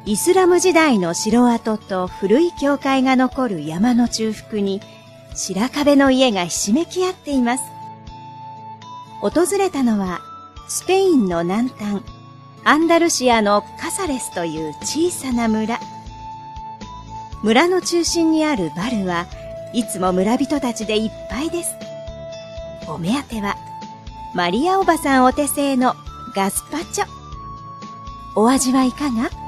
イスラム時代の城跡と古い教会が残る山の中腹に白壁の家がひしめき合っています。訪れたのはスペインの南端、アンダルシアのカサレスという小さな村。村の中心にあるバルはいつも村人たちでいっぱいです。お目当てはマリアおばさんお手製のガスパチョ。お味はいかが？